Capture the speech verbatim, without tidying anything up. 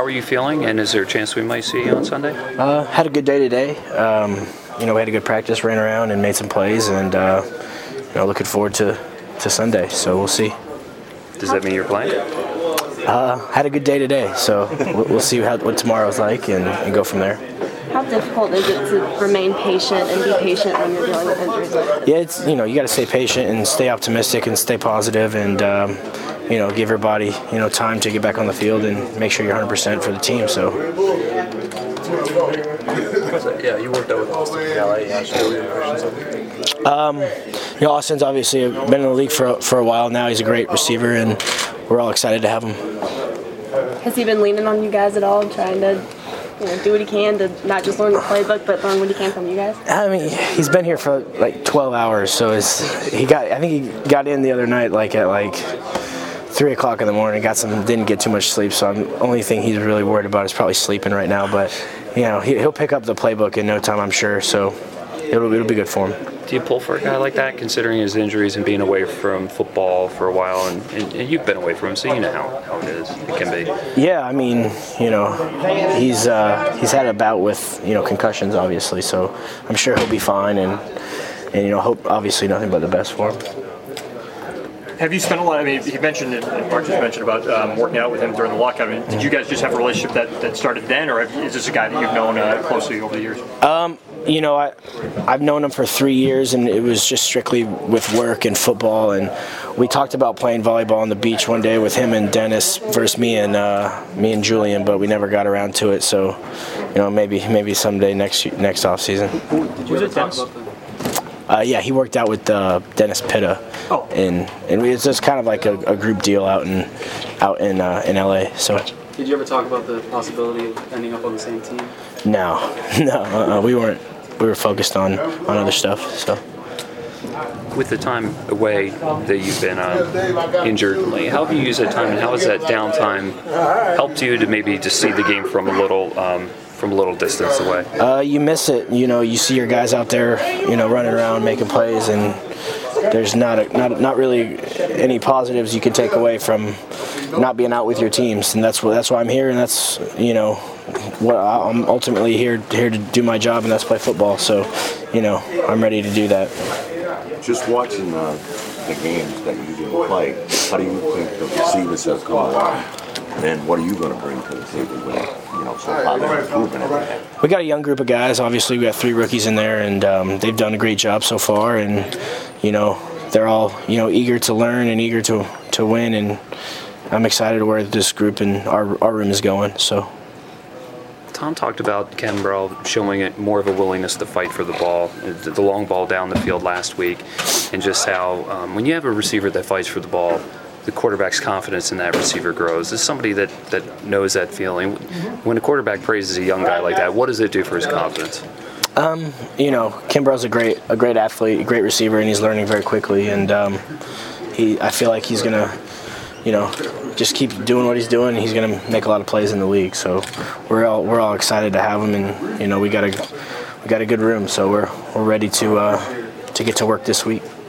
How are you feeling, and is there a chance we might see you on Sunday? Uh, had a good day today. Um, you know, we had a good practice, ran around and made some plays, and uh, you know, looking forward to, to Sunday. So we'll see. Does that mean you're playing? Uh, had a good day today, so we'll, we'll see how, what tomorrow's like, and, and go from there. How difficult is it to remain patient and be patient when you're dealing with injuries? Yeah, it's you know you got to stay patient and stay optimistic and stay positive, and um, you know give everybody you know time to get back on the field and make sure you're one hundred percent for the team. So. Yeah, you worked out with Austin in L A. Um, you know, Austin's obviously been in the league for for a while now. He's a great receiver, and we're all excited to have him. Has he been leaning on you guys at all, trying to you know, do what he can to not just learn the playbook, but learn what he can from you guys? I mean, he's been here for like twelve hours, so it's, he got. I think he got in the other night like at like three o'clock in the morning. Got some, didn't get too much sleep, so the only thing he's really worried about is probably sleeping right now. But you know, he, he'll pick up the playbook in no time, I'm sure. So it'll it'll be good for him. Do you pull for a guy like that, considering his injuries and being away from football for a while? And, and, and you've been away from him, so you know how, how it is. It can be. Yeah, I mean, you know, he's uh, he's had a bout with you know concussions, obviously. So I'm sure he'll be fine, and and you know, hope obviously nothing but the best for him. Have you spent a lot? I mean, he mentioned, and Mark just mentioned about um, working out with him during the lockout. I mean, did you guys just have a relationship that, that started then, or is this a guy that you've known uh, closely over the years? Um, you know, I I've known him for three years, and it was just strictly with work and football. And we talked about playing volleyball on the beach one day with him and Dennis versus me and uh, me and Julian, but we never got around to it. So, you know, maybe maybe someday next next off season. Did you talk about that? Uh, yeah, he worked out with uh, Dennis Pitta, oh. and and we, it's just kind of like a, a group deal out in out in uh, in L A. So. Did you ever talk about the possibility of ending up on the same team? No, no, uh-uh. we weren't. We were focused on, on other stuff. So. With the time away that you've been uh, injured, like, how have you used that time, and how has that downtime helped you to maybe just see the game from a little? Um, from a little distance away? Uh, you miss it. You know, you see your guys out there, you know, running around making plays, and there's not a, not not really any positives you can take away from not being out with your teams, and that's what that's why I'm here, and that's you know what I'm ultimately here here to do my job, and that's play football. So, you know, I'm ready to do that. Just watching uh, the games that you didn't play, how do you think the receivers have come along? And what are you going to bring to the table with, you know, so how they're improving everything? We got a young group of guys. Obviously, we got three rookies in there, and um, they've done a great job so far. And, you know, they're all, you know, eager to learn and eager to, to win. And I'm excited where this group and our, our room is going. So. Tom talked about Ken Burrell showing it more of a willingness to fight for the ball, the long ball down the field last week, and just how um, when you have a receiver that fights for the ball, the quarterback's confidence in that receiver grows. As somebody that, that knows that feeling, when a quarterback praises a young guy like that, what does it do for his confidence? Um, you know, Ken Burrell's a great a great athlete, a great receiver, and he's learning very quickly. And um, he, I feel like he's gonna, you know, just keep doing what he's doing. He's gonna make a lot of plays in the league. So we're all we're all excited to have him, and you know, we got a we got a good room, so we're we're ready to uh, to get to work this week.